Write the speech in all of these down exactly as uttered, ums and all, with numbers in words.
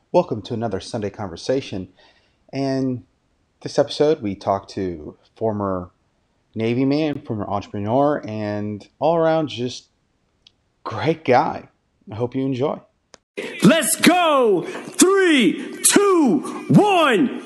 Welcome to another Sunday Conversation. And this episode, we talk to former Navy man, former entrepreneur, and all around just great guy. I hope you enjoy. Let's go! Three, two, one!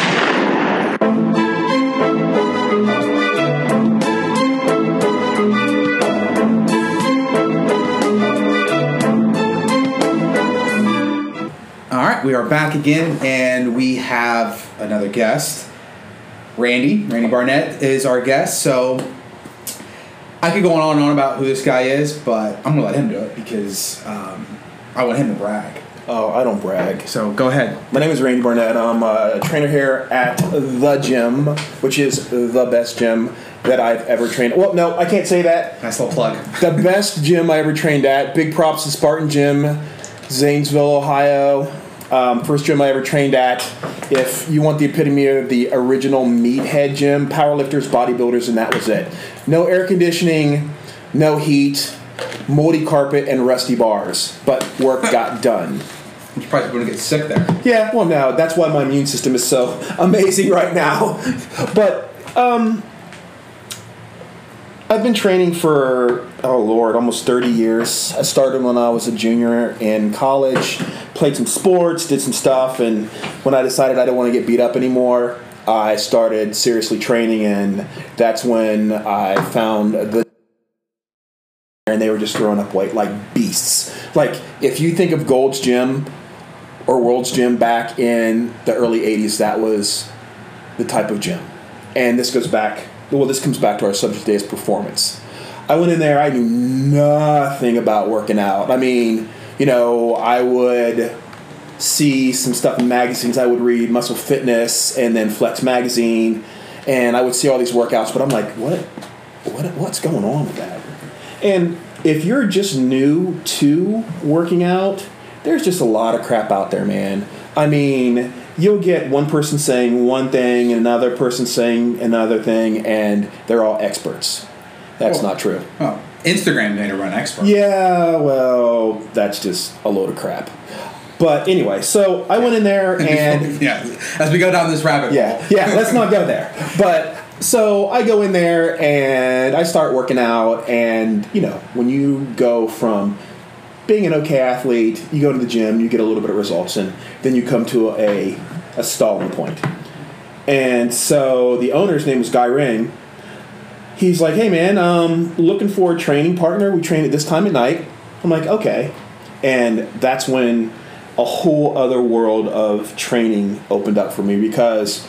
All right, we are back again, and we have another guest. Randy, Randy Barnett is our guest, so I could go on and on about who this guy is, but I'm going to let him do it because um, I want him to brag. Oh, I don't brag. So go ahead. My name is Randy Barnett. I'm a trainer here at The Gym, which is the best gym that I've ever trained. Well, no, I can't say that. Nice little plug. The best gym I ever trained at. Big props to Spartan Gym, Zanesville, Ohio. Um, first gym I ever trained at. If you want the epitome of the original meathead gym, powerlifters, bodybuilders, and that was it. No air conditioning, no heat, moldy carpet, and rusty bars. But work got done. I'm surprised people don't get sick there. Yeah, well, no, that's why my immune system is so amazing right now. But um, I've been training for, oh Lord, almost thirty years. I started when I was a junior in college, played some sports, did some stuff, and when I decided I didn't want to get beat up anymore, I started seriously training, and that's when I found the and they were just throwing up weight like beasts. Like, if you think of Gold's Gym or World's Gym back in the early eighties, that was the type of gym. And this goes back, well, this comes back to our subject today is performance. I went in there, I knew nothing about working out. I mean, you know, I would see some stuff in magazines. I would read Muscle Fitness and then Flex Magazine, and I would see all these workouts, but I'm like, what, what, what's going on with that? And if you're just new to working out, there's just a lot of crap out there, man. I mean, you'll get one person saying one thing and another person saying another thing, and they're all experts. That's Oh. not true. Oh, Instagram made a run expert. Yeah, well, that's just a load of crap. But anyway, so I went in there and... yeah, as we go down this rabbit hole. Yeah, yeah, let's not go there. But... So I go in there and I start working out, and, you know, when you go from being an okay athlete, you go to the gym, you get a little bit of results, and then you come to a, a stalling point. And so the owner's name was Guy Ring. He's like, hey, man, um, looking for a training partner. We train at this time at night. I'm like, okay. And that's when a whole other world of training opened up for me, because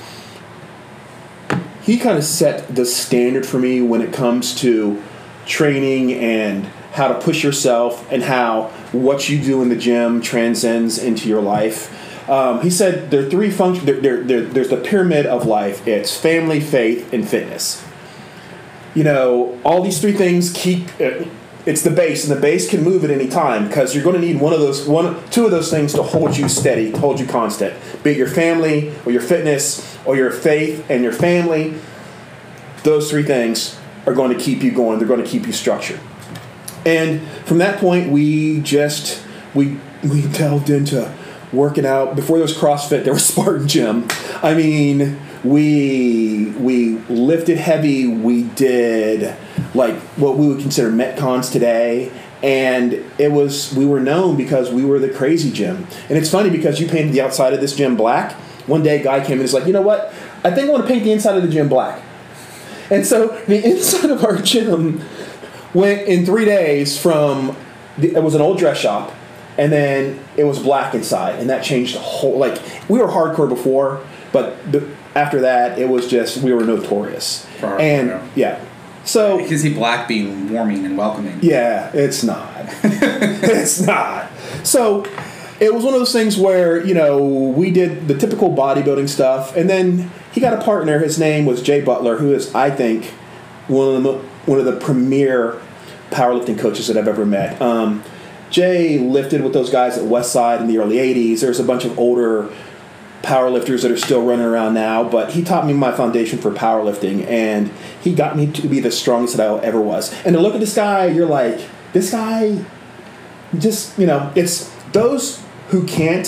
he kind of set the standard for me when it comes to training and how to push yourself and how what you do in the gym transcends into your life. Um, he said there are three functions. There, there, there, there's the pyramid of life. It's family, faith, and fitness. You know, all these three things keep. Uh, it's the base, and the base can move at any time because you're going to need one of those, one, two of those things to hold you steady, to hold you constant. Be it your family or your fitness or your faith and your family. Those three things are going to keep you going. They're going to keep you structured. And from that point, we just we we delved into working out. Before there was CrossFit, there was Spartan Gym. I mean, we we lifted heavy. We did like what we would consider Metcons today, and it was we were known because we were the crazy gym. And it's funny because you painted the outside of this gym black. One day, a guy came in and was like, you know what? I think I want to paint the inside of the gym black. And so the inside of our gym went in three days from, the, it was an old dress shop, and then it was black inside, and that changed the whole, like, we were hardcore before, but the, after that, it was just, we were notorious. Hardcore, and, yeah. yeah. So, You can see black being warming and welcoming. yeah, it's not. It's not. So, it was one of those things where, you know, we did the typical bodybuilding stuff, and then he got a partner. His name was Jay Butler, who is, I think, one of the one of the premier powerlifting coaches that I've ever met. Um, Jay lifted with those guys at Westside in the early eighties. There's a bunch of older powerlifters that are still running around now, but he taught me my foundation for powerlifting, and he got me to be the strongest that I ever was. And to look at this guy, you're like, this guy just, you know, it's those who can't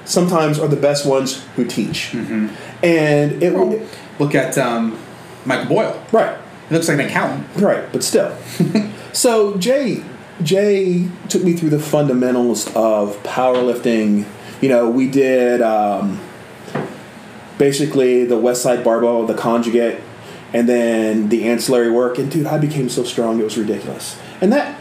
sometimes are the best ones who teach. Mm-hmm. And it well, look at um, Michael Boyle. Right. He looks like an accountant. Right, but still. So Jay Jay took me through the fundamentals of powerlifting. You know, we did um, basically the West Side Barbell, the conjugate, and then the ancillary work. And dude, I became so strong, it was ridiculous. And that,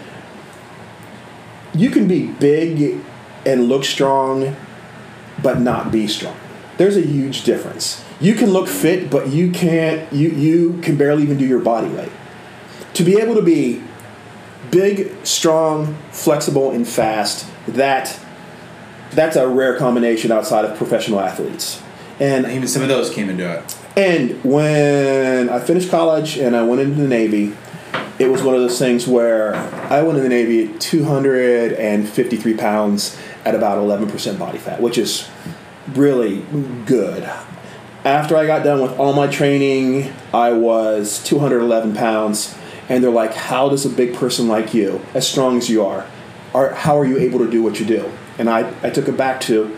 you can be big and look strong, but not be strong. There's a huge difference. You can look fit, but you can't, you, you can barely even do your body weight. To be able to be big, strong, flexible, and fast, that that's a rare combination outside of professional athletes. And even some of those came into it. And when I finished college and I went into the Navy, it was one of those things where I went in the Navy at two hundred fifty-three pounds at about eleven percent body fat, which is really good. After I got done with all my training, I was two hundred eleven pounds, and they're like, how does a big person like you, as strong as you are, are how are you able to do what you do? And I, I took it back to,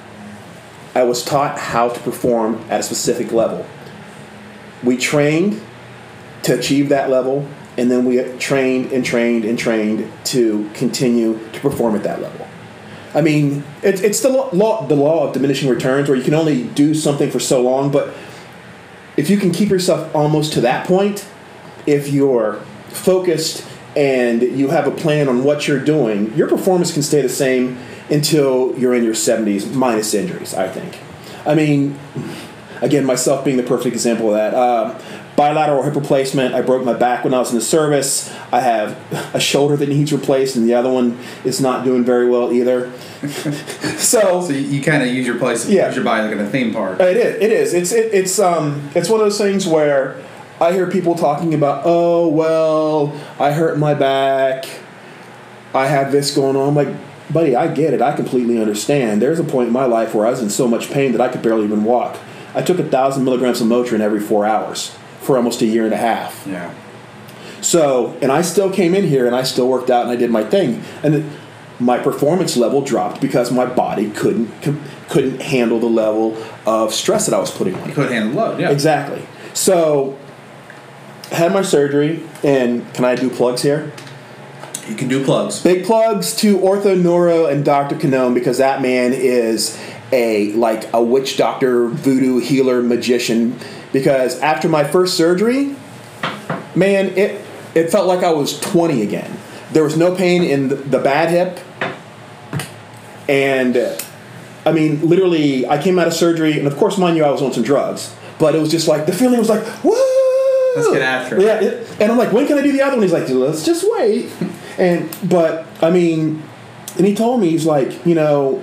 I was taught how to perform at a specific level. We trained to achieve that level, and then we trained and trained and trained to continue to perform at that level. I mean, it, it's the law, the law of diminishing returns, where you can only do something for so long, but if you can keep yourself almost to that point, if you're focused and you have a plan on what you're doing, your performance can stay the same until you're in your seventies, minus injuries, I think. I mean, again, myself being the perfect example of that. Uh, bilateral hip replacement. I broke my back when I was in the service. I have a shoulder that needs replaced, and the other one is not doing very well either. so, so you, you kind of use your place, yeah. use your body like in a theme park. It is. It is. It's it, it's um it's one of those things where I hear people talking about, oh well, I hurt my back, I have this going on. I'm like, buddy, I get it. I completely understand. There's a point in my life where I was in so much pain that I could barely even walk. I took a thousand milligrams of Motrin every four hours for almost a year and a half. Yeah. So, and I still came in here and I still worked out and I did my thing. And it, my performance level dropped because my body couldn't couldn't handle the level of stress that I was putting on it. You couldn't handle the load, yeah. Exactly. So, I had my surgery, and can I do plugs here? You can do plugs. Big plugs to Ortho Neuro and Doctor Canone, because that man is a like a witch doctor, voodoo healer, magician. Because after my first surgery, man, it it felt like I was twenty again. There was no pain in the, the bad hip, and uh, I mean, literally, I came out of surgery, and of course, mind you, I was on some drugs, but it was just like the feeling was like, woo! Let's get after it. Yeah, it, and I'm like, when can I do the other one? He's like, let's just wait. And but I mean, and he told me, he's like, you know,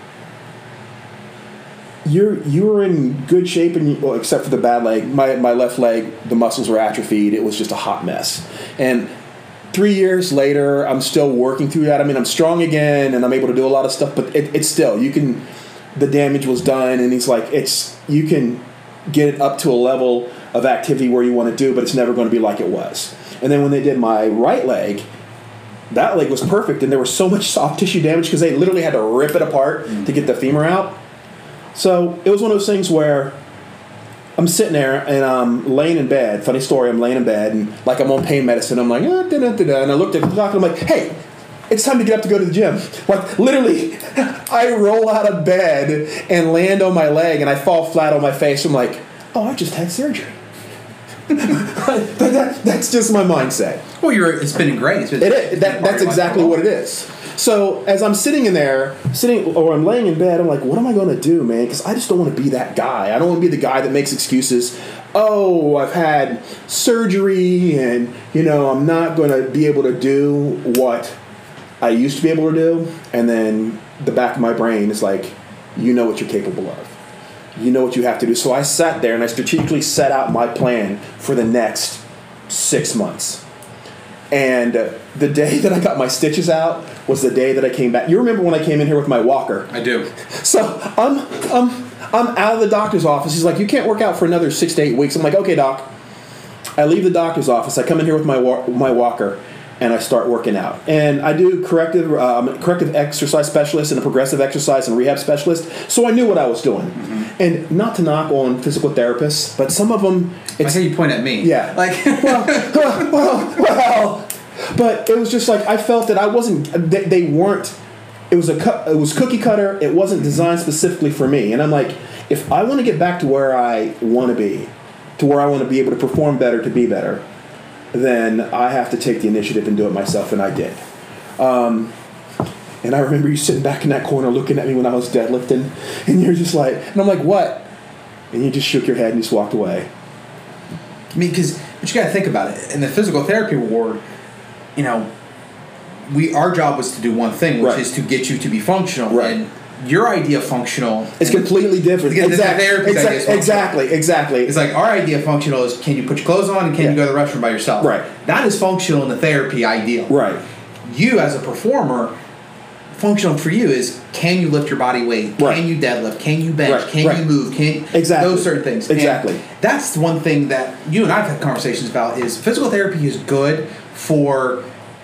you're you were in good shape, and you, well, except for the bad leg, my my left leg, the muscles were atrophied. It was just a hot mess. And three years later, I'm still working through that. I mean, I'm strong again, and I'm able to do a lot of stuff, but it, it's still, you can, the damage was done, and he's like, it's you can get it up to a level of activity where you want to do, but it's never going to be like it was. And then when they did my right leg, that leg was perfect, and there was so much soft tissue damage because they literally had to rip it apart mm. to get the femur out. So it was one of those things where I'm sitting there and I'm laying in bed. Funny story, I'm laying in bed and like I'm on pain medicine. I'm like, ah, da, da, da, da. And I looked at the doctor and I'm like, hey, it's time to get up to go to the gym. Like literally, I roll out of bed and land on my leg and I fall flat on my face. I'm like, oh, I just had surgery. that, that, that's just my mindset. Well, you're it's been great. It's been, it is. That, that's exactly what it is. So as I'm sitting in there, sitting or I'm laying in bed, I'm like, what am I going to do, man? Because I just don't want to be that guy. I don't want to be the guy that makes excuses. Oh, I've had surgery, and you know I'm not going to be able to do what I used to be able to do. And then the back of my brain is like, you know what you're capable of. You know what you have to do. So I sat there and I strategically set out my plan for the next six months. And uh, the day that I got my stitches out was the day that I came back. You remember when I came in here with my walker? I do. So I'm I'm I'm out of the doctor's office. He's like, you can't work out for another six to eight weeks. I'm like, okay, doc. I leave the doctor's office. I come in here with my wa- my walker, and I start working out. And I do corrective um, corrective exercise specialist and a progressive exercise and rehab specialist, so I knew what I was doing. Mm-hmm. And not to knock on physical therapists, but some of them... It's how you point at me. Yeah. Like, well, well, well, well. But it was just like, I felt that I wasn't... They, they weren't... It was a cu- it was cookie cutter. It wasn't designed specifically for me. And I'm like, if I want to get back to where I want to be, to where I want to be able to perform better, to be better, then I have to take the initiative and do it myself, and I did. Um, and I remember you sitting back in that corner looking at me when I was deadlifting, and you're just like, and I'm like, what? And you just shook your head and just walked away. I mean, because, but you got to think about it. In the physical therapy ward, you know, we our job was to do one thing, which right. is to get you to be functional. Right. And your idea of functional... It's completely different. Exactly. Exactly. Exactly. Exactly. It's like our idea of functional is, can you put your clothes on and can yeah. you go to the restroom by yourself? Right. That is functional in the therapy ideal. Right. You as a performer, functional for you is, can you lift your body weight? Right. Can you deadlift? Can you bench? Right. Can right. you move? Can exactly. Those certain things. Exactly. And that's one thing that you and I have had conversations about is physical therapy is good for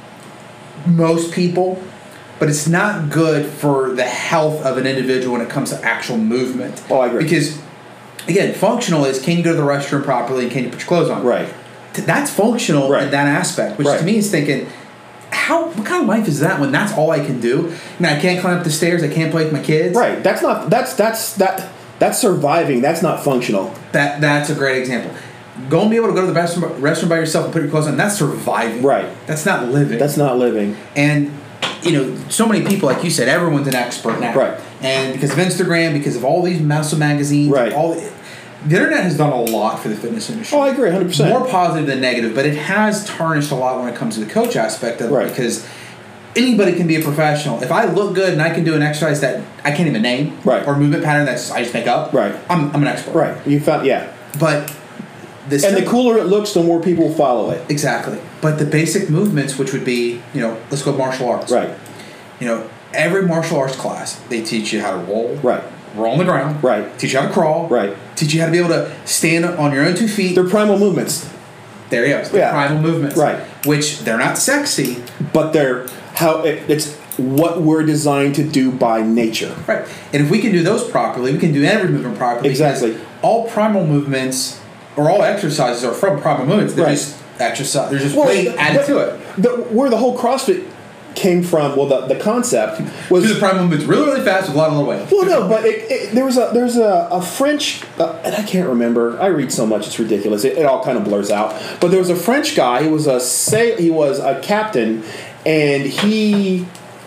most people, but it's not good for the health of an individual when it comes to actual movement. Oh, I agree. Because, again, functional is, can you go to the restroom properly and can you put your clothes on? Right. That's functional right. in that aspect, which right. to me is thinking, how what kind of life is that when that's all I can do? I mean, I can't climb up the stairs, I can't play with my kids. Right. That's not that's that's that that's surviving. That's not functional. That that's a great example. Go and be able to go to the restroom, restroom by yourself and put your clothes on, that's surviving. Right. That's not living. That's not living. And you know, so many people, like you said, everyone's an expert now. Right. And because of Instagram, because of all these muscle magazines, right. all the internet has done a lot for the fitness industry. Oh, I agree, one hundred percent. More positive than negative, but it has tarnished a lot when it comes to the coach aspect of right. it, because anybody can be a professional. If I look good and I can do an exercise that I can't even name, right. or movement pattern that I just make up, right. I'm, I'm an expert. Right. You found, yeah. But this and the cooler it looks, the more people will follow it. Exactly. But the basic movements, which would be, you know, let's go martial arts. Right. You know, every martial arts class, they teach you how to roll. Right. Roll on the ground. Right. Teach you how to crawl. Right. Teach you how to be able to stand on your own two feet. They're primal movements. There you go. They're yeah. primal movements. Right. Which they're not sexy. But they're how it, it's what we're designed to do by nature. Right. And if we can do those properly, we can do every movement properly. Exactly. All primal movements or all exercises are from primal movements. They're right. just exercise. They're just well, weight the, added the, to it. The, where the whole CrossFit came from, well, the, the concept was do the primal movements really, really fast with a lot of little weight. Well, no, but it, it, there was a there's a, a French, uh, and I can't remember. I read so much, it's ridiculous. It, it all kind of blurs out. But there was a French guy. He was a say he was a captain, and he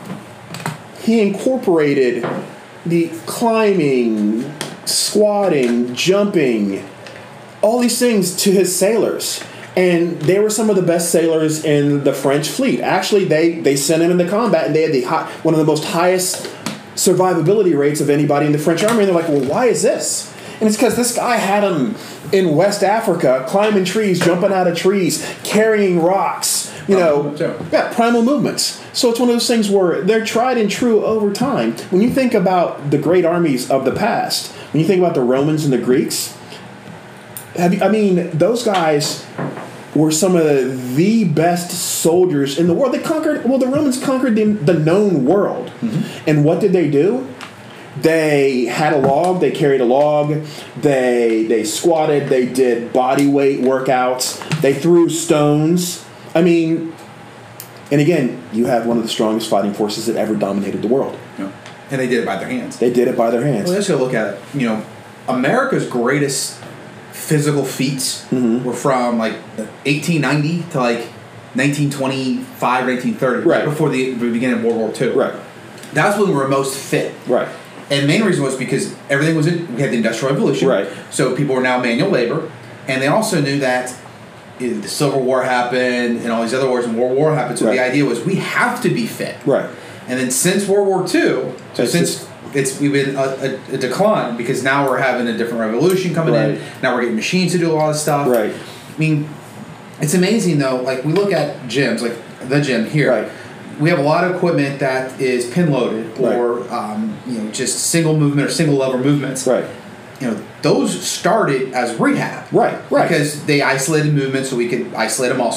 he incorporated the climbing, squatting, jumping, all these things to his sailors. And they were some of the best sailors in the French fleet. Actually, they, they sent him into combat, and they had the high, one of the most highest survivability rates of anybody in the French army. And they're like, well, why is this? And it's because this guy had him in West Africa, climbing trees, jumping out of trees, carrying rocks, you know. Yeah, primal movements. So it's one of those things where they're tried and true over time. When you think about the great armies of the past, when you think about the Romans and the Greeks, have you, I mean, those guys were some of the, the best soldiers in the world. They conquered, well, the Romans conquered the, the known world. Mm-hmm. And what did they do? They had a log, they carried a log, they they squatted, they did body weight workouts, they threw stones. I mean, and again, you have one of the strongest fighting forces that ever dominated the world. Yeah. And they did it by their hands. They did it by their hands. Well, let's go look at it. You know, America's greatest physical feats mm-hmm. were from like eighteen ninety to like nineteen twenty-five, nineteen thirty, right, right before the beginning of World War Two. Right. That's when we were most fit. Right. And the main reason was because everything was in, we had the Industrial Revolution. Right. So people were now manual labor. And they also knew that the Civil War happened and all these other wars and World War happened. So right. the idea was we have to be fit. Right. And then since World War Two, so it's since just, it's we've been a, a, a decline because now we're having a different revolution coming right. in. Now we're getting machines to do a lot of stuff. Right. I mean, it's amazing though. Like we look at gyms, like the gym here. Right. We have a lot of equipment that is pin loaded or right. um, you know just single movement or single lever movements. Right. You know those started as rehab. Right. Right. Because they isolated movement so we could isolate a muscle.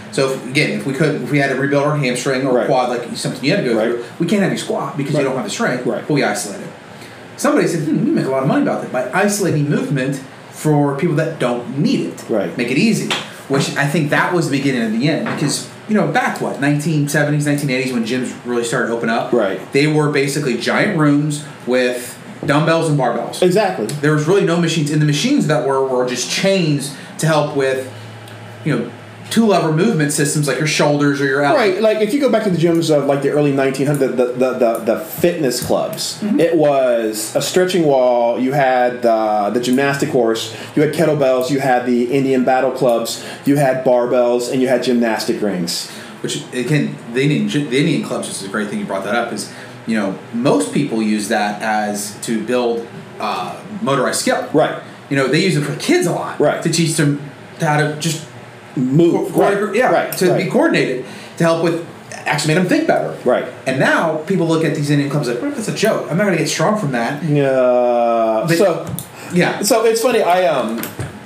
So if, again, if we could, if we had to rebuild our hamstring or Right. quad, like something you had to go Right. through, we can't have you squat because Right. you don't have the strength. Right. But we isolate it. Somebody said, hmm, we make a lot of money about that by isolating movement for people that don't need it. Right. Make it easy. Which I think that was the beginning of the end because, you know, back what, nineteen seventies, nineteen eighties when gyms really started to open up. Right. They were basically giant rooms with dumbbells and barbells. Exactly. There was really no machines. And the machines that were were just chains to help with, you know, two-lever movement systems like your shoulders or your elbows. Right, like if you go back to the gyms of like the early nineteen hundreds, the the, the, the, the fitness clubs, Mm-hmm. it was a stretching wall. You had the the gymnastic horse, you had kettlebells, you had the Indian battle clubs, you had barbells, and you had gymnastic rings. Which, again, the Indian, the Indian clubs, which is a great thing you brought that up, is, you know, most people use that as to build uh, motorized skill. Right, You know, they use it for kids a lot. Right. To teach them how to just move. Co- Right, yeah, right, to right. be coordinated, to help with actually make them think better. Right. And now people look at these Indian clubs like, well, that's a joke. I'm not going to get strong from that. Uh, But- so Yeah. So it's funny. I um,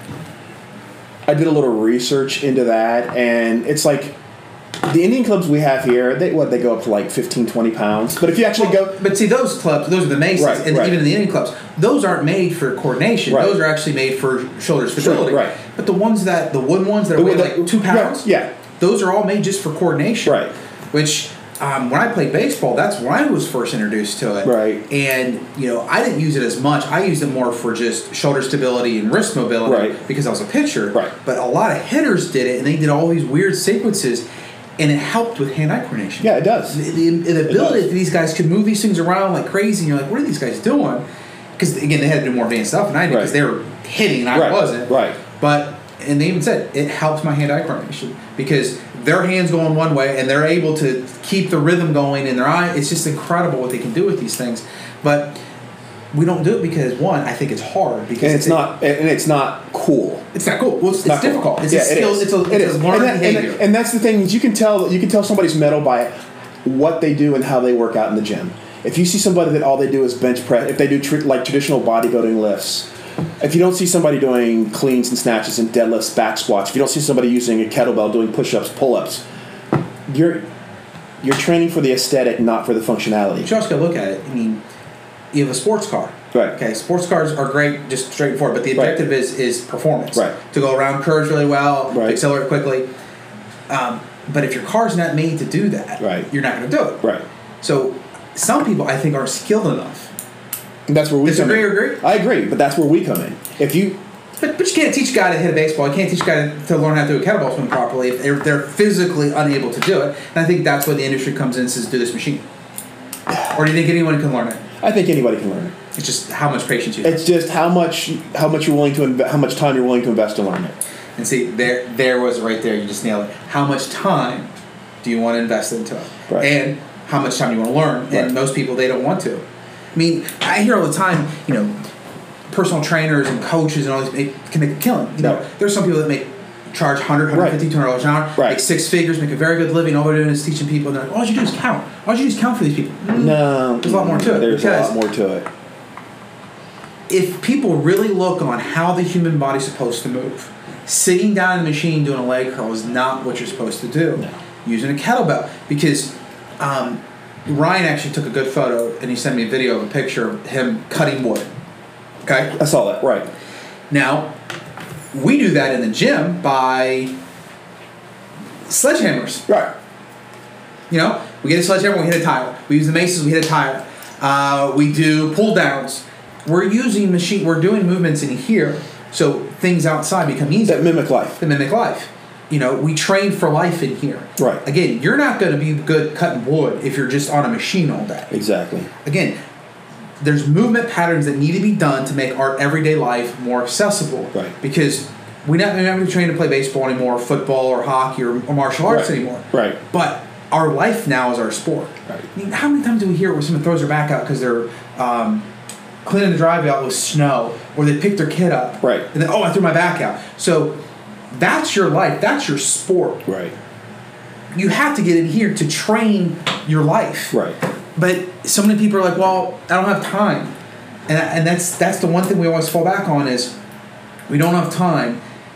I did a little research into that, and it's like the Indian clubs we have here. They what they go up to like fifteen, twenty pounds. But if you actually go, But see, those clubs, those are the Masons, Right, and right. even in the Indian clubs, those aren't made for coordination. Right. Those are actually made for shoulder stability. right. But the ones that, the wooden ones that The weigh one like that- two pounds, right, yeah. those are all made just for coordination. Right. Which, um, when I played baseball, that's when I was first introduced to it. Right. And, you know, I didn't use it as much. I used it more for just shoulder stability and wrist mobility Right. because I was a pitcher. Right. But a lot of hitters did it, and they did all these weird sequences, and it helped with hand-eye coordination. yeah, it does. The, the, the ability does. that these guys could move these things around like crazy, and you're like, what are these guys doing? Because, again, they had to do more advanced stuff than I did because Right. they were hitting and I Right, wasn't. right. But, and they even said, it helps my hand-eye coordination because their hands going one way and they're able to keep the rhythm going in their eye. It's just incredible what they can do with these things. But we don't do it because, one, I think it's hard. Because And it's not. And it's not cool. It's not cool. Well, it's, it's Not cool. difficult. It's yeah, a skill. It is. It's a, It it's is. a learned and, that, behavior. and, and that's the thing is you can tell you can tell somebody's mental by what they do and how they work out in the gym. If you see somebody that all they do is bench press, if they do tr- like traditional bodybuilding lifts, if you don't see somebody doing cleans and snatches and deadlifts, back squats, if you don't see somebody using a kettlebell doing push-ups, pull-ups, you're you're training for the aesthetic, not for the functionality. But you also got to look at it. I mean, you have a sports car. Right. Okay, sports cars are great, just straightforward, but the Right. objective is is performance. Right. To go around curves really well, Right. to accelerate quickly. Um, but if your car's not made to do that, Right. you're not going to do it. Right. So some people, I think, aren't skilled enough. And that's where we Disagree come in. or agree? I agree, but that's where we come in. If you But, but you can't teach a guy to hit a baseball. You can't teach a guy to, to learn how to do a kettlebell swing properly if they're, they're physically unable to do it. And I think that's where the industry comes in and says, do this machine. Or do you think anyone can learn it? I think anybody can learn it. It's just how much patience you have. It's just how much how much you're willing to inve- how much time you're willing to invest to learn it. And see, there there was it right there. You just nailed it. How much time do you want to invest into it? Right. And how much time do you want to learn? Right. And most people, they don't want to. I mean, I hear all the time, you know, personal trainers and coaches and all these make, can make a killing. You know, Right. there's some people that make charge one hundred, one fifty, two hundred dollars an hour, Right. make six figures, make a very good living. All they're doing is teaching people. And they're like, all you do is count. All you do is count for these people. Mm. No, There's a lot more to it, There's a because- lot more to it. If people really look on how the human body's supposed to move, sitting down in the machine doing a leg curl is not what you're supposed to do. No. Using a kettlebell. Because um, Ryan actually took a good photo and he sent me a video of a picture of him cutting wood. Okay? I saw that. Right. Now, we do that in the gym by sledgehammers. Right. You know, we get a sledgehammer, we hit a tire. We use the maces, we hit a tire. Uh, we do pull downs. We're using machine. We're doing movements in here, so things outside become easier. That mimic life. That mimic life. You know, we train for life in here. Right. Again, you're not going to be good cutting wood if you're just on a machine all day. Exactly. Again, there's movement patterns that need to be done to make our everyday life more accessible. Right. Because we not we're not going to train to play baseball anymore, football or hockey or, or martial arts Right. anymore. Right. But our life now is our sport. Right. I mean, how many times do we hear where someone throws their back out because they're um, cleaning the driveway out with snow, or they pick their kid up, Right. and then oh, I threw my back out. So that's your life. That's your sport. Right. You have to get in here to train your life. Right. But so many people are like, well, I don't have time, and and that's that's the one thing we always fall back on is we don't have time.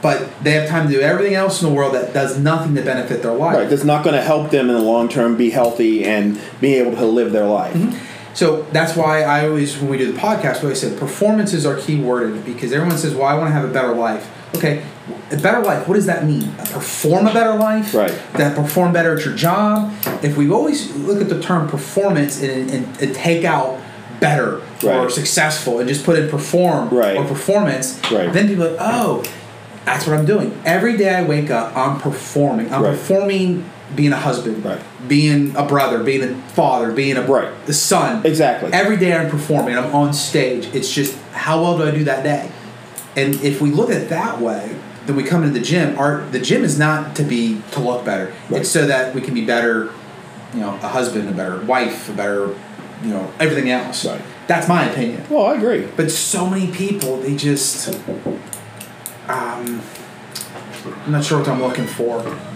but they have time to do everything else in the world that does nothing to benefit their life. Right. That's not going to help them in the long term be healthy and be able to live their life. Mm-hmm. So that's why I always, when we do the podcast, we always say performance is our key word in it, because everyone says, well, I want to have a better life. Okay, a better life, what does that mean? Perform a better life? Right. That perform better at your job? If we always look at the term performance and, and, and take out better right. or successful and just put in perform right. or performance, right. then people are like, oh, that's what I'm doing. Every day I wake up, I'm performing. I'm right. performing being a husband, right. being a brother, being a father, being a right. the son. Exactly. Every day I'm performing. I'm on stage. It's just how well do I do that day? And if we look at it that way, then we come into the gym. Our the gym is not to be to look better. Right. It's so that we can be better, you know, a husband, a better wife, a better, you know, everything else. Right. That's my opinion. Well, I agree. But so many people, they just, um, I'm not sure what I'm looking for.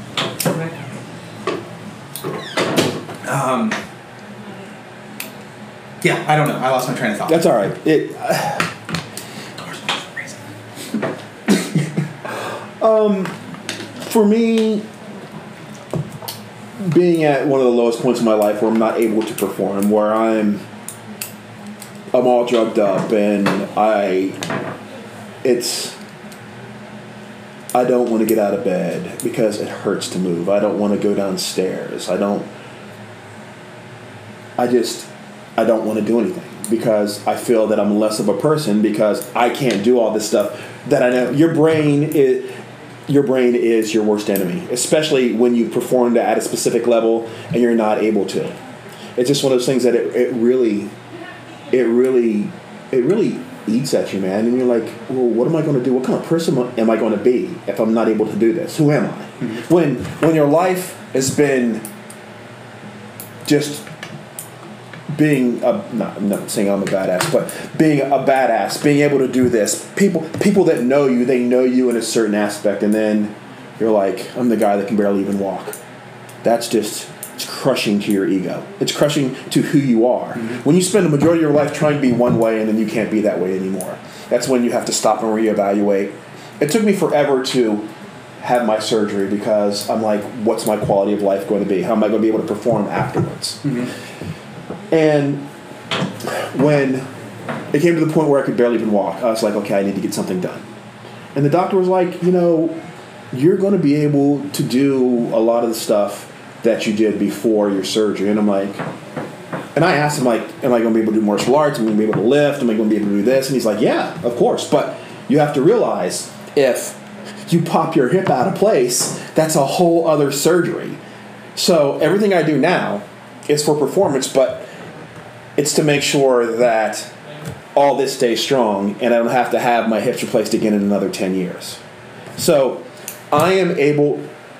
Um, yeah, I don't know. I lost my train of thought. That's all right. It. Uh, um, for me, being at one of the lowest points in my life where I'm not able to perform, where I'm, I'm all drugged up, and I, it's. I don't want to get out of bed because it hurts to move. I don't want to go downstairs. I don't. I just, I don't want to do anything because I feel that I'm less of a person because I can't do all this stuff that I know. Your brain is, your brain is your worst enemy, especially when you performed at a specific level and you're not able to. It's just one of those things that it, it really, it really, it really eats at you, man. And you're like, well, what am I going to do? What kind of person am I going to be if I'm not able to do this? Who am I? Mm-hmm. When when your life has been just being a, not, I'm not saying I'm a badass, but being a badass, being able to do this, people people that know you, they know you in a certain aspect, and then you're like, I'm the guy that can barely even walk. That's just, it's crushing to your ego. It's crushing to who you are. Mm-hmm. When you spend the majority of your life trying to be one way and then you can't be that way anymore, that's when you have to stop and reevaluate. It took me forever to have my surgery because I'm like, what's my quality of life going to be? How am I going to be able to perform afterwards? Mm-hmm. And when it came to the point where I could barely even walk, I was like, okay, I need to get something done. And the doctor was like, you know, you're going to be able to do a lot of the stuff that you did before your surgery. And I'm like, and I asked him, like, am I going to be able to do martial arts? Am I going to be able to lift? Am I going to be able to do this? And he's like, yeah, of course. But you have to realize if you pop your hip out of place, that's a whole other surgery. So everything I do now is for performance, but it's to make sure that all this stays strong and I don't have to have my hips replaced again in another ten years. So I am able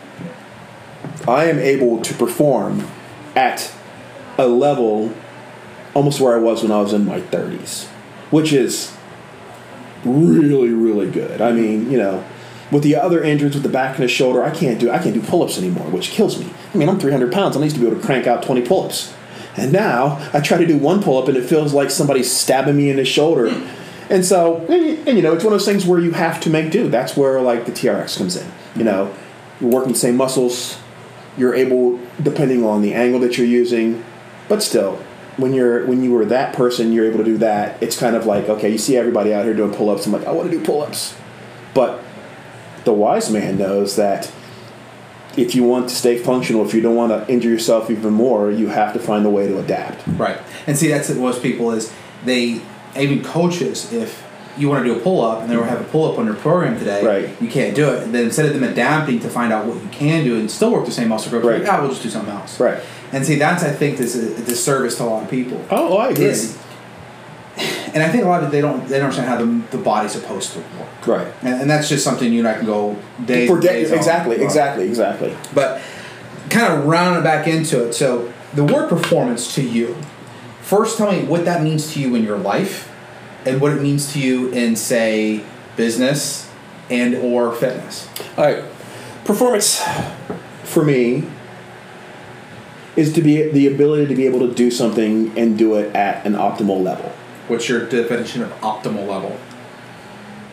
I am able to perform at a level almost where I was when I was in my thirties, which is really, really good. I mean, you know, with the other injuries with the back and the shoulder, I can't do I can't do pull-ups anymore, which kills me. I mean, I'm three hundred pounds. I used to be able to crank out twenty pull-ups. And now I try to do one pull-up and it feels like somebody's stabbing me in the shoulder. And so, and, and you know, it's one of those things where you have to make do. That's where, like, the T R X comes in. You know, you're working the same muscles. You're able, depending on the angle that you're using. But still, when you're when you were that person, you're able to do that. It's kind of like, okay, you see everybody out here doing pull-ups. I'm like, I want to do pull-ups. But the wise man knows that if you want to stay functional, if you don't want to injure yourself even more, you have to find a way to adapt. Right. And see, that's what most people is, they, even coaches, if you want to do a pull-up and they have a pull-up on their program today, right. you can't do it. And then instead of them adapting to find out what you can do and still work the same muscle group, right. like, ah, we'll just do something else. Right. And see, that's, I think, this is a disservice to a lot of people. Oh, I agree. Is, and I think a lot of it, they don't they don't understand how the, the body's supposed to work. Right. And, and that's just something you and I can go days For and days. days on. Exactly, exactly, exactly. But kind of rounding it back into it. So the word performance to you, first tell me what that means to you in your life and what it means to you in, say, business and or fitness. All right. Performance, for me, is to be the ability to be able to do something and do it at an optimal level. What's your definition of optimal level?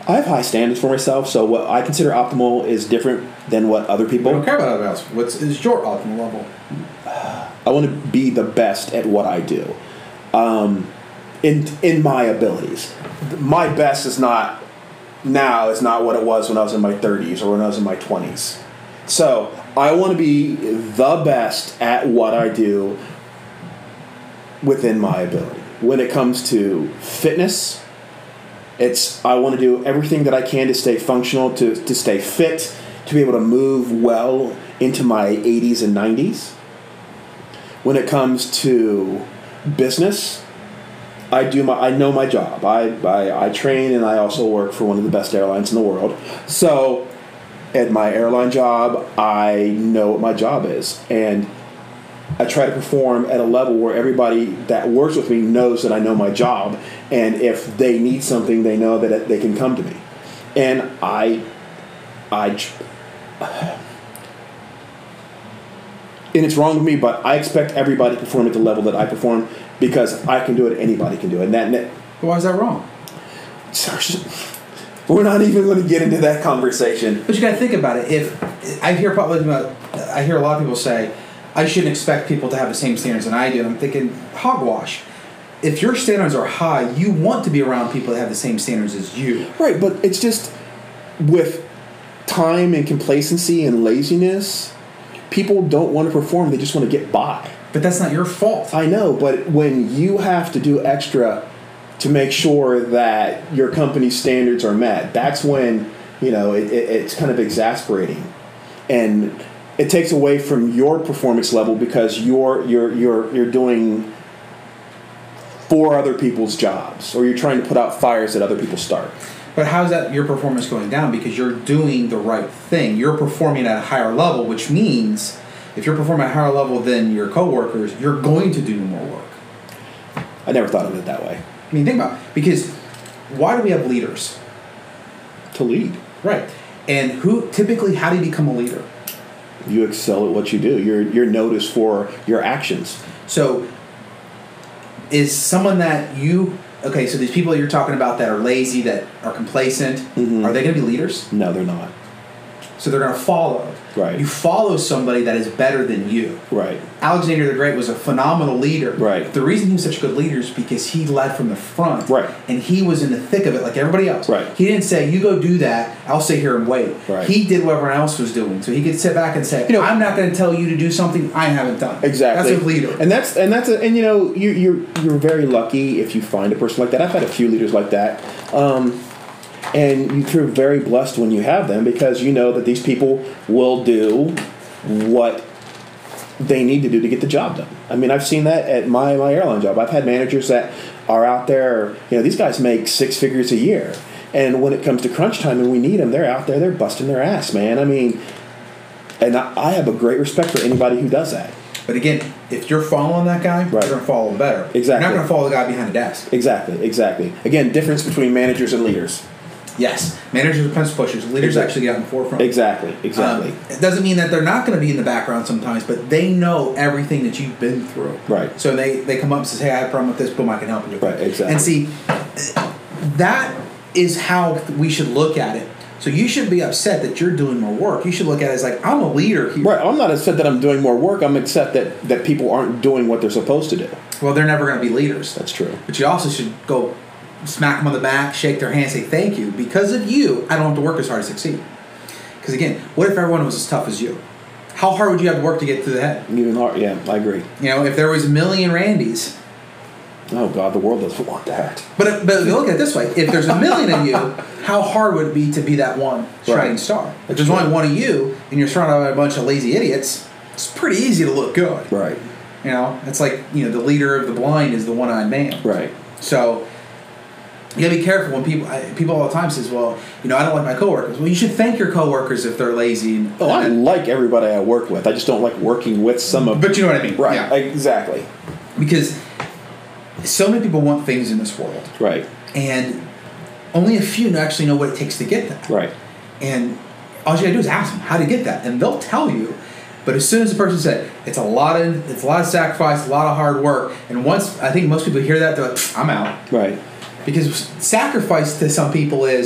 I have high standards for myself, so what I consider optimal is different than what other We people. don't care about everybody else. What's is your optimal level? I want to be the best at what I do, um, in in my abilities. My best is not now is not what it was when I was in my thirties or when I was in my twenties. So I want to be the best at what I do within my ability. When it comes to fitness, it's I want to do everything that I can to stay functional, to, to stay fit, to be able to move well into my eighties and nineties. When it comes to business, I do my I know my job. I, I I train and I also work for one of the best airlines in the world. So at my airline job, I know what my job is, and I try to perform at a level where everybody that works with me knows that I know my job, and if they need something, they know that they can come to me. And I, I, and it's wrong with me, but I expect everybody to perform at the level that I perform because I can do it. Anybody can do it, and that. that Why is that wrong? We're not even going to get into that conversation. But you got to think about it. If I hear probably about, I hear a lot of people say, I shouldn't expect people to have the same standards that I do. And I'm thinking, hogwash. If your standards are high, you want to be around people that have the same standards as you. Right, but it's just with time and complacency and laziness, people don't want to perform. They just want to get by. But that's not your fault. I know, but when you have to do extra to make sure that your company's standards are met, that's when, you know, it, it, it's kind of exasperating. And it takes away from your performance level because you're you're you're you're doing for other people's jobs, or you're trying to put out fires that other people start. But how's that your performance going down? Because you're doing the right thing. You're performing at a higher level, which means if you're performing at a higher level than your coworkers, you're going to do more work. I never thought of it that way. I mean, think about it. Because why do we have leaders? To lead. Right. And who typically, how do you become a leader? You excel at what you do. You're you're noticed for your actions. So is someone that you, okay, so these people that you're talking about that are lazy, that are complacent, Mm-hmm. are they going to be leaders? No, they're not. So they're going to follow. Right. You follow somebody that is better than you. Right. Alexander the Great was a phenomenal leader. Right. The reason he was such a good leader is because he led from the front. Right. And he was in the thick of it like everybody else. Right. He didn't say, you go do that, I'll sit here and wait. Right. He did what everyone else was doing. So he could sit back and say, You know- I'm not going to tell you to do something I haven't done. Exactly. That's a leader. And that's and that's a, and you know you you're you're very lucky if you find a person like that. I've had a few leaders like that. Um, and you feel very blessed when you have them because you know that these people will do what they need to do to get the job done. I mean, I've seen that at my, my airline job. I've had managers that are out there, you know, these guys make six figures a year. And when it comes to crunch time and we need them, they're out there, they're busting their ass, man. I mean, and I, I have a great respect for anybody who does that. But again, if you're following that guy, Right. you're going to follow him better. Exactly. You're not going to follow the guy behind the desk. Exactly, exactly. Again, difference between managers and leaders. Yes. Managers are pencil pushers. Leaders Exactly. actually get out in the forefront. Exactly, exactly. Um, it doesn't mean that they're not going to be in the background sometimes, but they know everything that you've been through. Right. So they, they come up and say, hey, I have a problem with this, boom, I can help you with Right, it. exactly. And see, that is how we should look at it. So you shouldn't be upset that you're doing more work. You should look at it as like, I'm a leader here. Right, I'm not upset that I'm doing more work. I'm upset that, that people aren't doing what they're supposed to do. Well, they're never going to be leaders. That's true. But you also should go smack them on the back, shake their hand, say thank you. Because of you, I don't have to work as hard to succeed. Because again, what if everyone was as tough as you? How hard would you have to work to get to the head? Even hard, yeah, I agree. You know, if there was a million Randys. Oh, God, the world doesn't want that. But but if you look at it this way, if there's a million of you, how hard would it be to be that one shining Right. star? If there's only one of you and you're surrounded by a bunch of lazy idiots, it's pretty easy to look good. Right, You know, it's like, you know, the leader of the blind is the one-eyed man. right. So you gotta be careful when people I, people all the time says, well, you know, I don't like my coworkers. Well, you should thank your coworkers if they're lazy. And, Oh, I like everybody I work with. I just don't like working with some of. but you know what I mean, Right, Yeah. exactly. Because so many people want things in this world, Right, and only a few actually know what it takes to get them. right. And all you gotta do is ask them how to get that, and they'll tell you. But as soon as the person said it's a lot of it's a lot of sacrifice, a lot of hard work, and once I think most people hear that, they're like, I'm out. Right. Because sacrifice to some people is,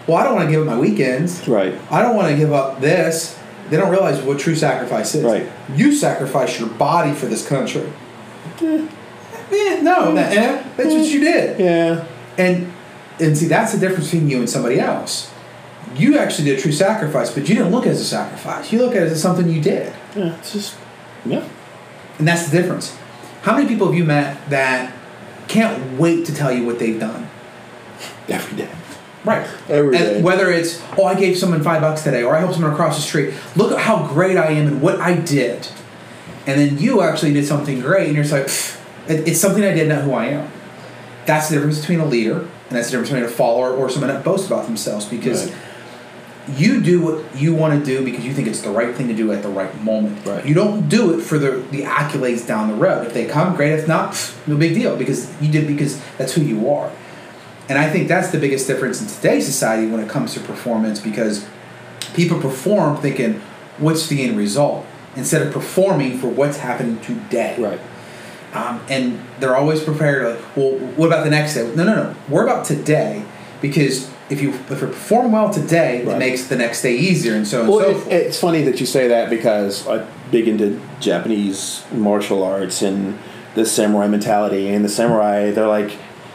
well, I don't want to give up my weekends. Right. I don't want to give up this. They don't realize what true sacrifice is. Right. You sacrifice your body for this country. Eh, eh, no, that, eh, that's what you did. Yeah. And and see, that's the difference between you and somebody else. You actually did a true sacrifice, but you didn't look at it as a sacrifice. You look at it as something you did. Yeah. It's just. Yeah. And that's the difference. How many people have you met that can't wait to tell you what they've done? Every day. Right. Every and day. Whether it's, oh, I gave someone five bucks today, or I helped someone across the street. Look at how great I am and what I did. And then you actually did something great, and you're just like, pfft, it, it's something I did, not who I am. That's the difference between a leader, and that's the difference between a follower or someone that boasts about themselves, because Right. you do what you want to do because you think it's the right thing to do at the right moment. Right. You don't do it for the, the accolades down the road. If they come, great. If not, pfft, no big deal, because you did because that's who you are. And I think that's the biggest difference in today's society when it comes to performance, because people perform thinking, what's the end result? Instead of performing for what's happening today. Right. Um, and they're always prepared to, like, well, what about the next day? No, no, no. We're about today, because if you if you perform well today, Right. it makes the next day easier, and so on Well, and so it, forth. it's funny that you say that, because I'm big into Japanese martial arts and the samurai mentality. And the samurai, they're like,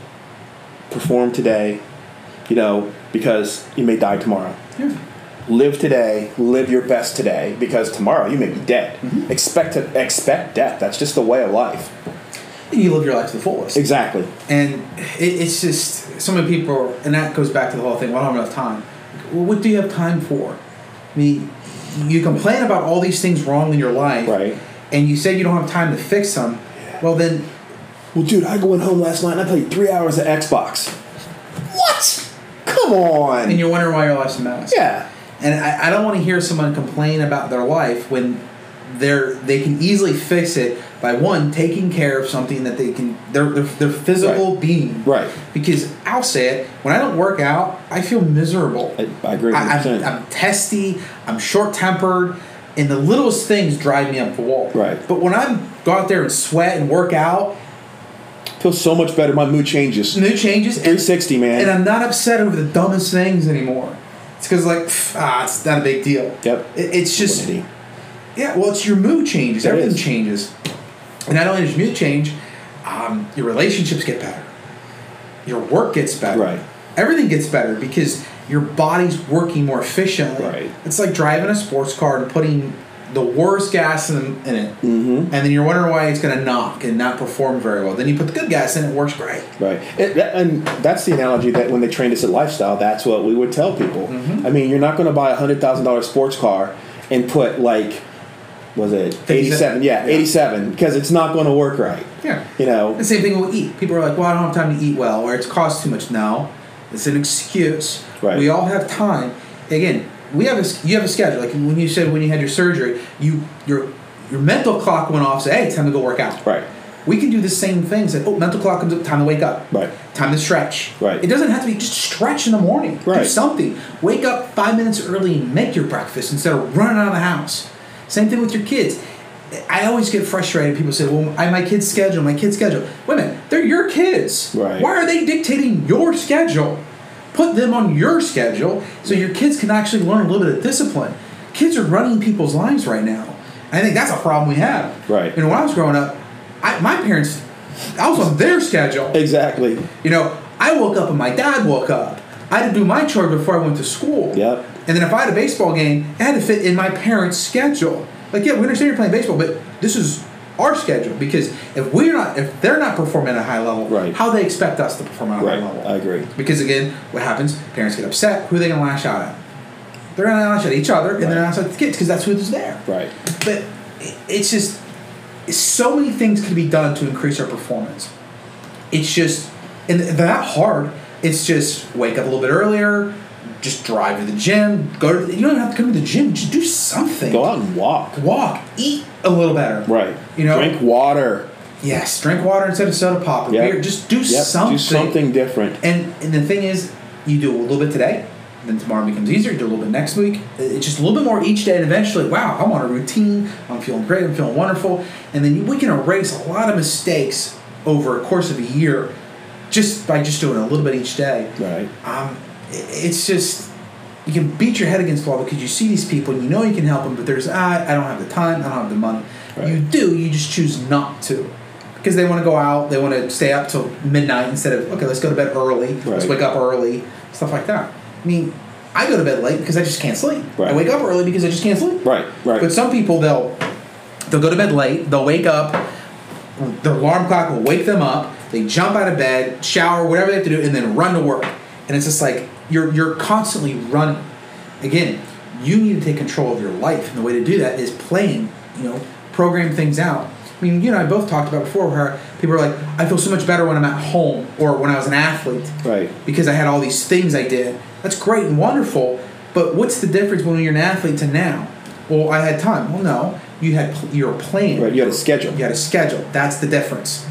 perform today, you know, because you may die tomorrow. Yeah. Live today, live your best today, because tomorrow you may be dead. Mm-hmm. Expect to expect death. That's just the way of life. And you live your life to the fullest. Exactly. And it, it's just, so many people, and that goes back to the whole thing, well, I don't have enough time. Well, what do you have time for? I mean, you complain about all these things wrong in your life, Right. and you say you don't have time to fix them, well then, Well, dude, I went home last night and I played three hours of Xbox. What? Come on. and you're wondering why your life's a mess. Yeah. And I, I don't want to hear someone complain about their life when they're they can easily fix it by, one, taking care of something that they can, their their, their physical Right. being. Right. Because I'll say it, when I don't work out, I feel miserable. I, I agree with I, you. I'm, I'm testy, I'm short-tempered, and the littlest things drive me up the wall. Right. But when I go out there and sweat and work out, Feel so much better. My mood changes. mood changes. three sixty, man. And I'm not upset over the dumbest things anymore. It's because, like, pff, ah, it's not a big deal. Yep. It, it's just, Vanity. yeah, well, it's your mood changes. It Everything is. changes. And not only does your mood change, um, your relationships get better. Your work gets better. Right. Everything gets better because your body's working more efficiently. Right. It's like driving a sports car and putting the worst gas in, in it. Mm-hmm. And then you're wondering why it's going to knock and not perform very well. Then you put the good gas in, it works great. Right. It, that, and that's the analogy that when they trained us at Lifestyle, that's what we would tell people. Mm-hmm. I mean, you're not going to buy a one hundred thousand dollars sports car and put, like, was it eighty-seven? Yeah, Yeah. eighty-seven, because it's not going to work right. Yeah. You know? The same thing with eat. People are like, well, I don't have time to eat well, or it's cost too much. No, it's an excuse. Right. We all have time. Again, we have a you have a schedule. Like when you said when you had your surgery, you your your mental clock went off. Say, hey, it's time to go work out. Right. We can do the same thing. Say, oh, mental clock comes up. Time to wake up. Right. Time to stretch. Right. It doesn't have to be just stretch in the morning. Do Right. something. Wake up five minutes early and make your breakfast instead of running out of the house. Same thing with your kids. I always get frustrated. People say, well, I my kids' schedule, my kids' schedule. Wait a minute, they're your kids. Right. Why are they dictating your schedule? Put them on your schedule so your kids can actually learn a little bit of discipline. Kids are running people's lives right now. And I think that's a problem we have. Right. You know, when I was growing up, I, my parents, I was on their schedule. Exactly. You know, I woke up and my dad woke up. I had to do my chores before I went to school. Yep. And then if I had a baseball game, it had to fit in my parents' schedule. Like, yeah, we understand you're playing baseball, but this is our schedule, because if we're not, if they're not performing at a high level, Right. how they expect us to perform at a Right. high level? I agree. Because again, what happens? Parents get upset. Who are they going to lash out at? They're going to lash at each other, and Right. they're going to lash at the kids because that's who's there. Right. But it- it's just so many things can be done to increase our performance. It's just, and they're not hard. It's just wake up a little bit earlier, just drive to the gym, go to the, you don't even have to come to the gym, just do something. Go out and walk. Walk, eat a little better. Right. You know? Drink water. Yes, drink water instead of soda pop or Yep. beer. Just do Yep. something. Do something different. And and the thing is, you do a little bit today, then tomorrow becomes easier. You do a little bit next week. It's just a little bit more each day, and eventually, wow, I'm on a routine. I'm feeling great. I'm feeling wonderful. And then we can erase a lot of mistakes over a course of a year, just by just doing a little bit each day. Right. Um, it's just, you can beat your head against the wall because you see these people and you know you can help them, but there's, ah, I don't have the time, I don't have the money. Right. You do, you just choose not to. Because they want to go out, they want to stay up till midnight instead of, okay, let's go to bed early, right. let's wake up early, stuff like that. I mean, I go to bed late because I just can't sleep. Right. I wake up early because I just can't sleep. Right, right. But some people, they'll they'll go to bed late, they'll wake up, their alarm clock will wake them up, they jump out of bed, shower, whatever they have to do, and then run to work. And it's just like, you're you're constantly running. Again, you need to take control of your life, and the way to do that is playing, you know, program things out. I mean, you and I both talked about before where people are like, I feel so much better when I'm at home or when I was an athlete. Right. Because I had all these things I did. That's great and wonderful, but what's the difference when you're an athlete to now? Well, I had time. Well, no. You had you were playing. Right, you had a schedule. You had a schedule. That's the difference.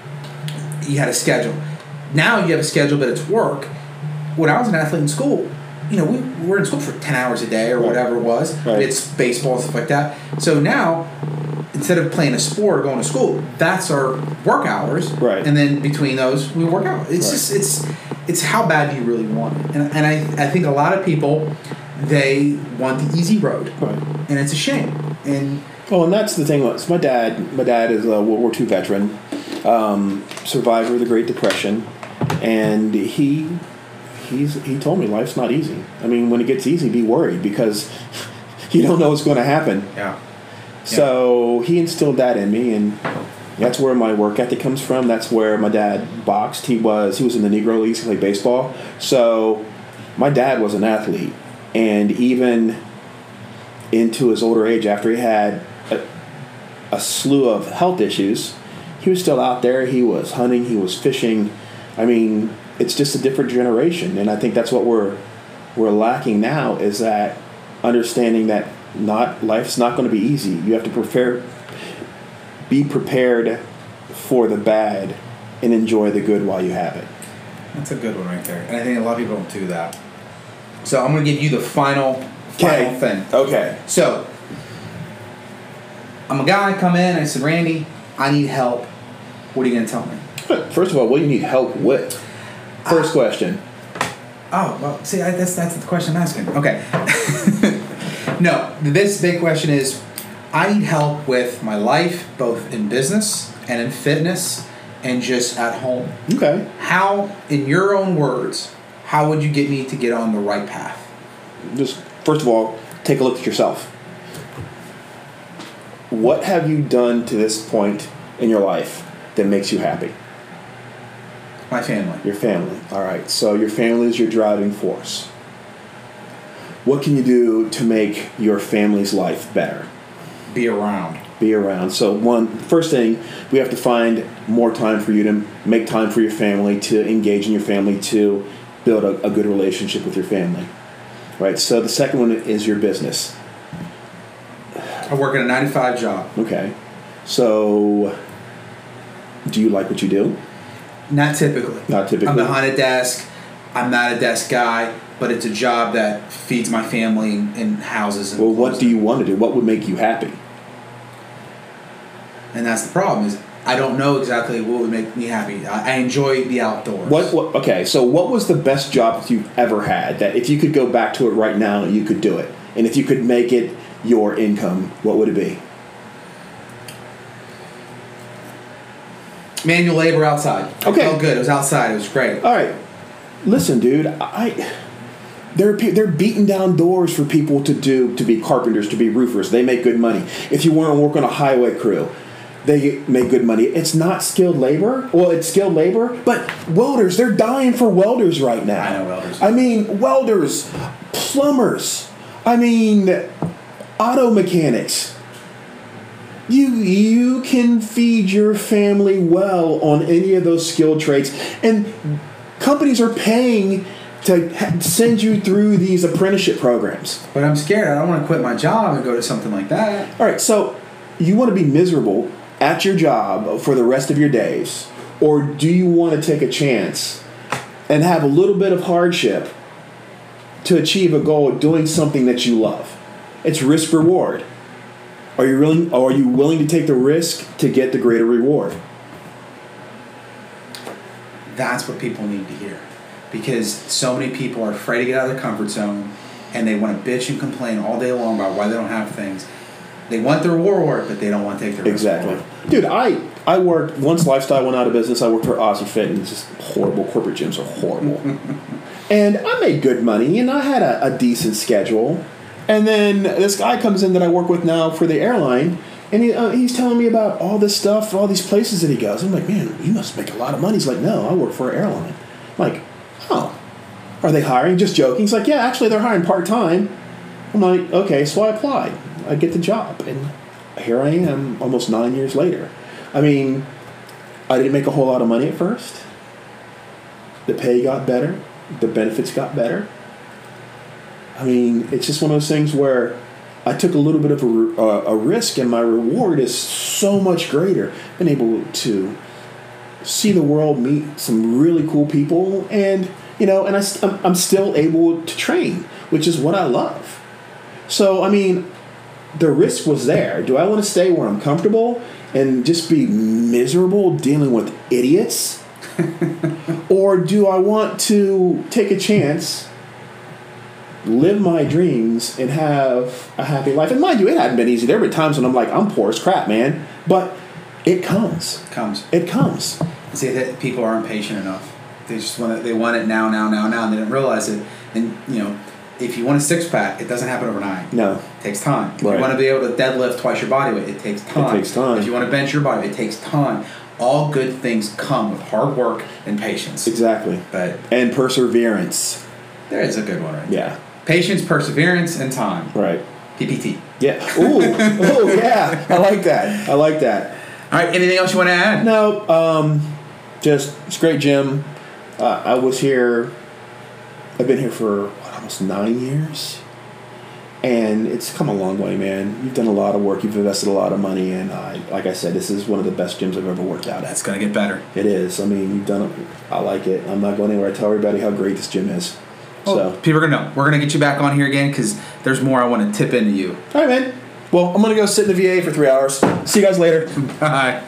You had a schedule. Now you have a schedule, but it's work. When I was an athlete in school, you know, we were in school for ten hours a day or right. whatever it was. Right. It's baseball and stuff like that. So now, instead of playing a sport or going to school, that's our work hours. Right. And then between those, we work out. It's right. just it's it's how bad do you really want it? And and I I think a lot of people, they want the easy road. Right. And it's a shame. And oh, and that's the thing. My dad, my dad is a World War Two veteran, um, survivor of the Great Depression, and he. He's, he told me life's not easy. I mean, when it gets easy, be worried because you don't know what's going to happen. Yeah. So he instilled that in me, and that's where my work ethic comes from. That's where my dad boxed. He was he was in the Negro Leagues. He played baseball. So my dad was an athlete, and even into his older age, after he had a, a slew of health issues, he was still out there. He was hunting. He was fishing. I mean, it's just a different generation, and I think that's what we're we're lacking now is that understanding that not life's not going to be easy. You have to prepare, be prepared for the bad, and enjoy the good while you have it. That's a good one right there, and I think a lot of people don't do that. So I'm going to give you the final final thing. Okay. So I'm a guy. I come in. I said, Randy, I need help. What are you going to tell me? First of all, what do you need help with? First uh, question. Oh, well, see, I, that's that's the question I'm asking. Okay. No, this big question is, I need help with my life, both in business and in fitness and just at home. Okay. How, in your own words, how would you get me to get on the right path? Just, first of all, take a look at yourself. What have you done to this point in your life that makes you happy? My family. Your family. All right. So your family is your driving force. What can you do to make your family's life better? Be around. Be around. So one, first thing, we have to find more time for you to make time for your family, to engage in your family, to build a, a good relationship with your family. Right. So the second one is your business. I work at a nine to five job. Okay. So do you like what you do? Not typically. Not typically. I'm behind a desk. I'm not a desk guy, but it's a job that feeds my family and houses. And well, what do you want to do? What would make you happy? And that's the problem is I don't know exactly what would make me happy. I, I enjoy the outdoors. What, what? Okay, so what was the best job that you've ever had that if you could go back to it right now, you could do it? And if you could make it your income, what would it be? Manual labor outside. Okay. It felt good. It was outside. It was great. All right. Listen, dude, I they're they're beating down doors for people to do to be carpenters, to be roofers. They make good money. If you want to work on a highway crew, they make good money. It's not skilled labor. Well, it's skilled labor, but welders, they're dying for welders right now. I know welders. I mean, welders, plumbers. I mean, auto mechanics. You you can feed your family well on any of those skilled trades. And companies are paying to ha- send you through these apprenticeship programs. But I'm scared. I don't want to quit my job and go to something like that. All right, so you want to be miserable at your job for the rest of your days? Or do you want to take a chance and have a little bit of hardship to achieve a goal of doing something that you love? It's risk reward. Are you willing, are you willing to take the risk to get the greater reward? That's what people need to hear. because so many people are afraid to get out of their comfort zone, and they want to bitch and complain all day long about why they don't have things. They want their reward, but they don't want to take the risk. Exactly. Dude, I, I worked, once Lifestyle went out of business, I worked for OzzyFit, and it's just horrible. Corporate gyms are horrible. And I made good money, and I had a, a decent schedule. And then this guy comes in that I work with now for the airline, and he, uh, he's telling me about all this stuff, all these places that he goes. I'm like, man, you must make a lot of money. He's like, no, I work for an airline. I'm like, oh, are they hiring? Just joking. He's like, yeah, actually, they're hiring part-time. I'm like, okay, so I applied. I get the job, and here I am almost nine years later. I mean, I didn't make a whole lot of money at first. The pay got better. The benefits got better. I mean, it's just one of those things where I took a little bit of a, uh, a risk, and my reward is so much greater. Been able to see the world, meet some really cool people, and you know, and I, I'm, I'm still able to train, which is what I love. So, I mean, the risk was there. Do I want to stay where I'm comfortable and just be miserable dealing with idiots? Or do I want to take a chance, live my dreams, and have a happy life? And mind you, it hadn't been easy. There have been times when I'm like, I'm poor as crap, man. But it comes. Comes. It comes. See, that people aren't patient enough. They just want it. They want it now, now, now, now, and they didn't realize it. And you know, if you want a six pack, it doesn't happen overnight. No. It takes time. If Right. you want to be able to deadlift twice your body weight, it takes time. It takes time. If you want to bench your body weight, it takes time. All good things come with hard work and patience. Exactly. But And perseverance. there is a good one right there. Yeah. Patience, perseverance, and time. Right. P P T. Yeah. Ooh. Oh, yeah. I like that. I like that. All right. Anything else you want to add? No, um, just, it's a great gym. Uh, I was here, I've been here for what, almost nine years. And it's come a long way, man. You've done a lot of work. You've invested a lot of money. And I, like I said, this is one of the best gyms I've ever worked out at. That's going to get better. It is. I mean, you've done it. I like it. I'm not going anywhere. I tell everybody how great this gym is. Well, So, people are going to know. We're going to get you back on here again because there's more I want to tip into you. all right, man. Well, I'm going to go sit in the V A for three hours. See you guys later. Bye.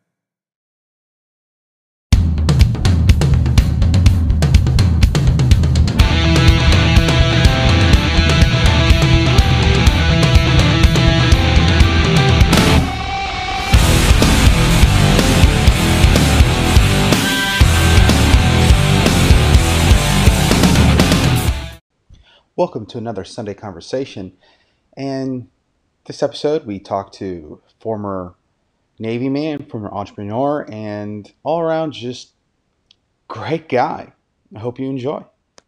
Welcome to another Sunday Conversation. And this episode, we talked to former Navy man, former entrepreneur, and all around just great guy. I hope you enjoy.